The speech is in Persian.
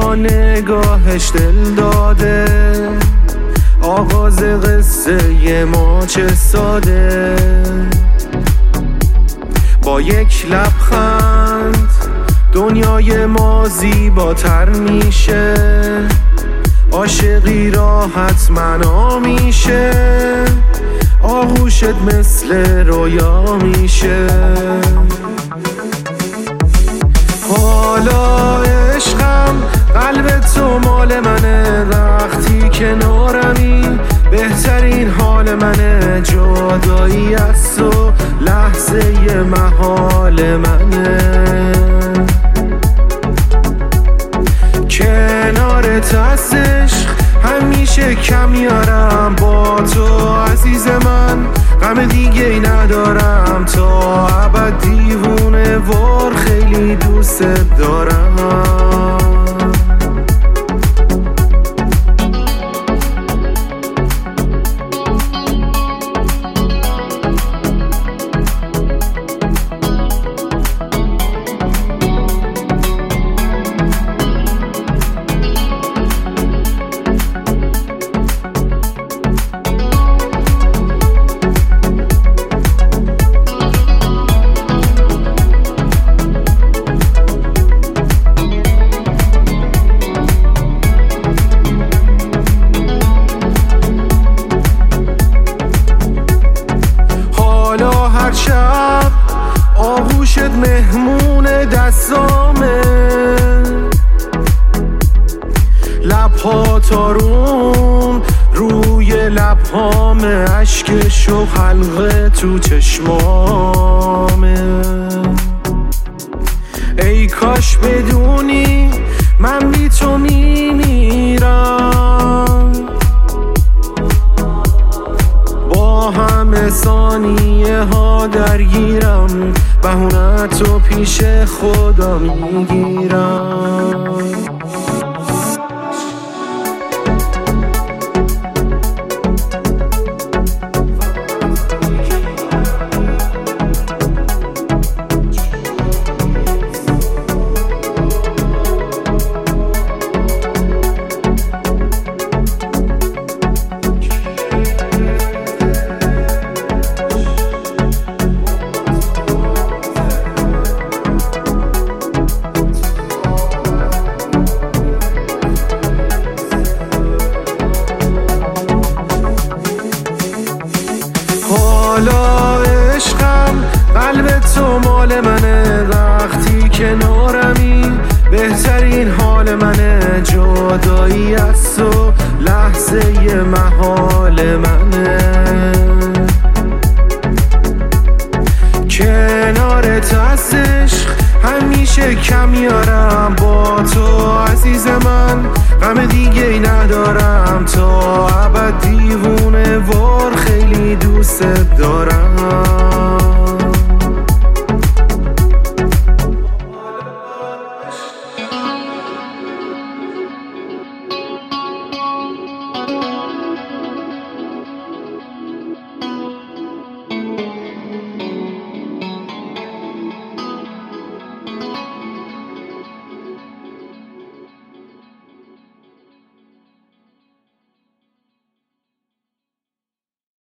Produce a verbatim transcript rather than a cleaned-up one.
با نگاهش دل داده، آغاز قصه ما چه ساده. با یک لبخند دنیای ما زیباتر میشه، عاشقی را حتما میشه، آغوشت مثل رویا میشه. حالا عشقم قلب تو مال منه، وقتی کنارمی بهترین حال منه، جدایی از تو لحظه محال منه. کنارت از عشق همیشه کم میارم، با تو عزیز من غم دیگه ای ندارم، تا ابد دیوونه وار خیلی دوست دارم. هر شب آغوشت مهمون دستامه، لبها تارون روی لبهامه، عشقش و حلقه تو چشمامه. ای کاش بدونی من بی تو میمیرم، با همه ثانیه ها درگیرم، بهونه‌تو پیش خدا میگیرم. حالا عشقم قلب تو مال منه، وقتی کنارمی بهترین حال منه، جدایی از تو لحظه محال منه. کنارت از عشق همیشه کم میارم، با تو عزیز من غم دیگه ای ندارم، تا ابد دیوونه وار خیلی دوست دارم.